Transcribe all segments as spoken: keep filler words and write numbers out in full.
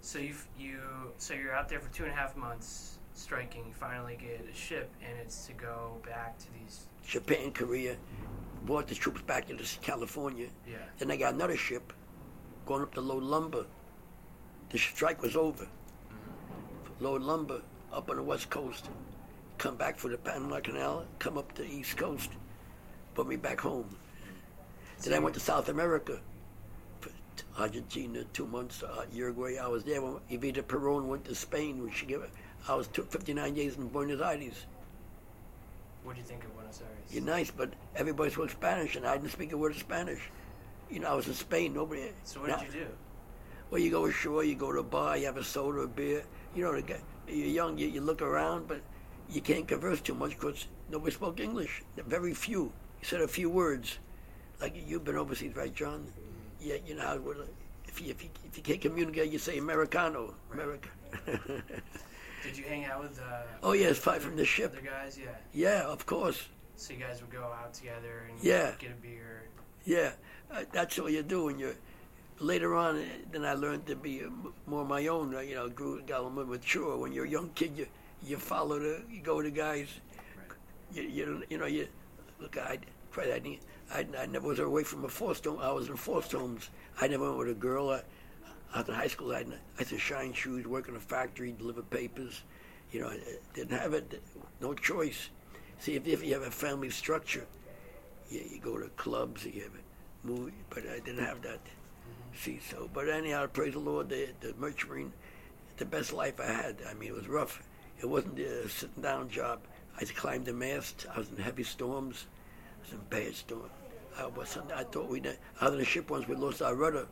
So you you so you're out there for two and a half months striking. You finally get a ship, and it's to go back to these Japan, Korea, brought the troops back to California. Yeah. Then I got another ship going up to load lumber. The strike was over. Mm-hmm. Load lumber up on the West Coast. Come back for the Panama Canal, come up the East Coast, put me back home. So Then I went to South America, for Argentina, two months, uh, Uruguay. I was there when Evita Peron went to Spain. Which she gave, I was took fifty-nine days in Buenos Aires. What do you think of Buenos Aires? You're nice, but everybody spoke Spanish, and I didn't speak a word of Spanish. You know, I was in Spain. Nobody. So what did now, you do? Well, you go ashore, you go to a bar, you have a soda, a beer. You know, the guy, you're young, you, you look around, but you can't converse too much because nobody spoke English. Very few. You said a few words. Like you've been overseas, right, John? Yeah, you know how. If you if you, if you can't communicate, you say Americano, America. Did you hang out with? Uh, oh yes, five from the ship. Other guys, yeah. Yeah, of course. So you guys would go out together and yeah. get a beer. Yeah, uh, that's all you do when you're. Later on, then I learned to be more my own. You know, grew got a little more mature. When you're a young kid, you you follow the, you go to guys. Right. You you you know you look. I tried. I didn't. I, I never was away from a foster home. I was in foster homes. I never went with a girl. I, I was in high school. I, I had to shine shoes, work in a factory, deliver papers. You know, I didn't have it. No choice. See, if, if you have a family structure, you, you go to clubs, you have a movie, but I didn't have that. Mm-hmm. See, so, but anyhow, praise the Lord, the, the Merchant Marine, the best life I had. I mean, it was rough. It wasn't a sitting down job. I climbed the mast. I was in heavy storms. I was in bad storm. I was. I thought we. Out of the ship once we lost our rudder.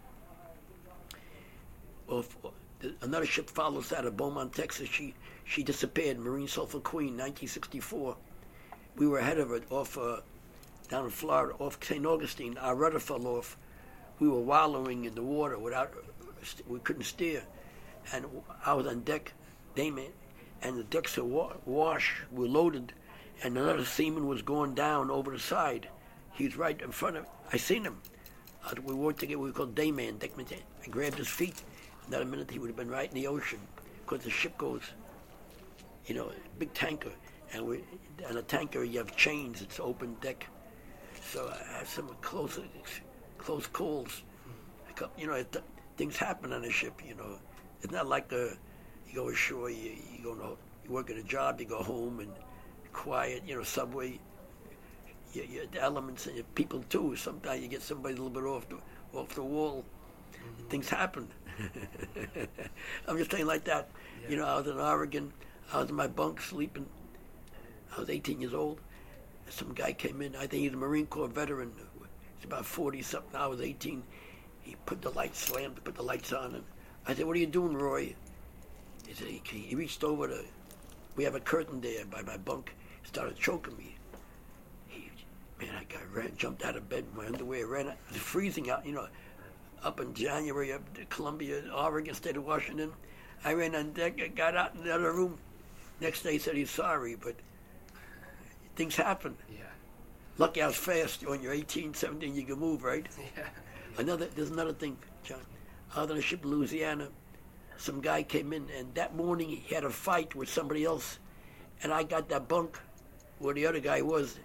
Well, another ship followed us out of Beaumont, Texas. She she disappeared. Marine Sulphur Queen, nineteen sixty-four. We were ahead of it off uh, down in Florida, off Saint Augustine. Our rudder fell off. We were wallowing in the water without. We couldn't steer, and I was on deck, dayman, and the decks were wash. We were loaded, and another seaman was going down over the side. He was right in front of me. I seen him. Uh, we worked together. We were called dayman, deckman. I grabbed his feet. Not a minute, he would have been right in the ocean, because the ship goes, you know, big tanker, and we, on a tanker you have chains. It's open deck, so I had some close, close calls. You know, it, things happen on a ship. You know, it's not like a, you go ashore, you you go to, you work at a job, you go home and quiet. You know, subway. You, you, the elements and your people too. Sometimes you get somebody a little bit off the off the wall. Mm-hmm. Things happen. I'm just saying like that. Yeah. You know, I was in Oregon. I was in my bunk sleeping. I was eighteen years old. Some guy came in. I think he's a Marine Corps veteran. He's about forty something. I was eighteen. He put the lights, slammed, put the lights on, and I said, "What are you doing, Roy?" He said, he, he reached over to. We have a curtain there by my bunk. He started choking me. He, man, I got ran, jumped out of bed. My underwear ran. It was freezing out. You know. Up in January, up to Columbia, Oregon, state of Washington. I ran on deck, I got out in the other room. Next day he said he's sorry, but things happen. Yeah. Lucky I was fast. When you're eighteen, seventeen, you can move, right? Yeah. Another, there's another thing, John. Out on the ship, Louisiana, some guy came in, and that morning he had a fight with somebody else, and I got that bunk where the other guy was.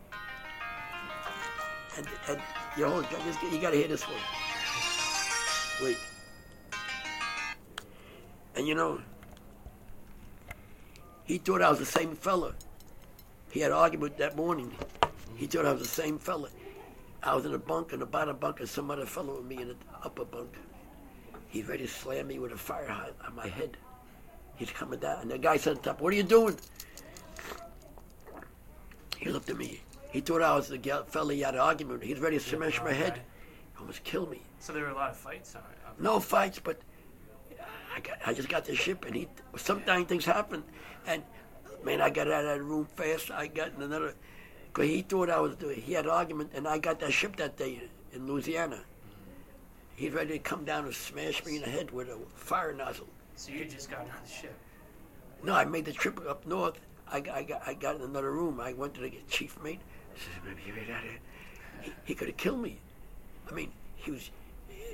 And, and you hold, you got to hear this one. Wait. And you know, he thought I was the same fella. He had an argument that morning. He thought I was the same fella. I was in a bunk, in the bottom bunk, and some other fellow with me in the upper bunk. He's ready to slam me with a fire hose on my head. He's coming down, and the guy said, "Top, what are you doing?" He looked at me. He thought I was the fella he had an argument with. He was ready to smash my head. He almost killed me. So there were a lot of fights on it. No fights, but I, got, I just got the ship, and he. Sometimes things happen, and man, I got out of that room fast. I got in another, because he thought I was. He had an argument, and I got that ship that day in Louisiana. He's ready to come down and smash me in the head with a fire nozzle. So you had just gotten on the ship? No, I made the trip up north. I, I got I got in another room. I went to the chief mate. I said, "Maybe you get out of here." He, he could have killed me. I mean, he was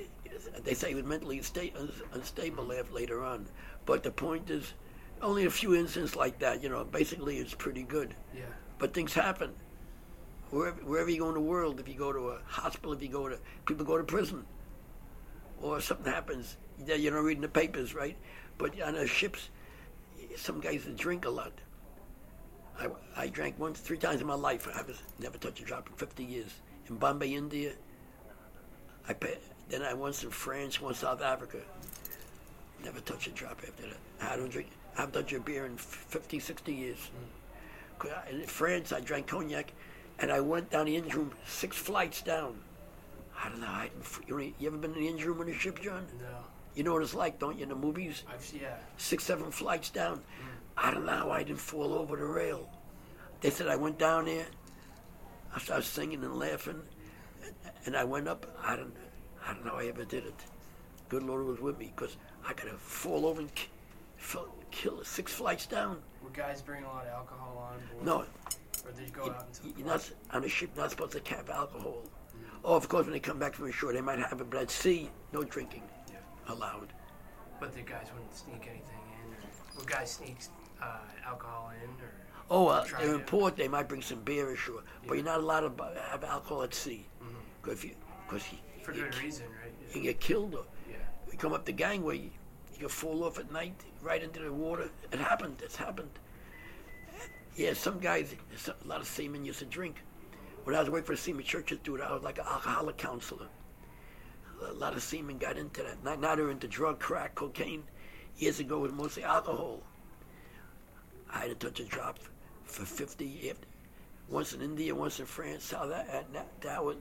they say he was mentally unsta- unstable after, later on. But the point is, only a few incidents like that. You know, basically it's pretty good. Yeah. But things happen. Wherever, wherever you go in the world, if you go to a hospital, if you go to, people go to prison, or something happens, you don't read in the papers, right? But on the ships, some guys that drink a lot. I, I drank once, three times in my life. I was never touched a drop in fifty years. In Bombay, India, I pay, then I once in France, once South Africa. Never touched a drop after that. I don't drink, I haven't touched a beer in fifty, sixty years. Mm. In France, I drank cognac, and I went down the engine room six flights down. I don't know. I didn't, you ever been in the engine room on a ship, John? No. You know what it's like, don't you, in the movies? I've, yeah. Six, seven flights down. Mm. I don't know how I didn't fall over the rail. They said I went down there. I started singing and laughing, and I went up. I don't, I don't know how I ever did it. Good Lord was with me, because I could have fall over and ki- fell, kill six flights down. Were guys bringing a lot of alcohol on board? No. Or did you go You, out into the you're not, on a ship, not supposed to have alcohol. Mm. Oh, of course, when they come back from the shore, they might have it, but at sea, no drinking yeah. allowed. But the guys wouldn't sneak anything in? Or would guys sneak uh, alcohol in? Or Oh, uh, try they're in to- port, they might bring some beer ashore, but Yeah. you're not allowed to bu- have alcohol at sea. Mhm. Because you, cause you, For you, good reason, right? you Yeah. can get killed. Or yeah. you come up the gangway, you, you can fall off at night right into the water. It happened. It's happened. Yeah, some guys, some, a lot of seamen used to drink. When I was working for the Seaman Churches, dude, I was like an alcoholic counselor. A lot of seamen got into that. Now, now they're into drug, crack, cocaine. Years ago, it was mostly alcohol. I had to touch a drop for fifty years. Once in India, once in France. How that, that, that was,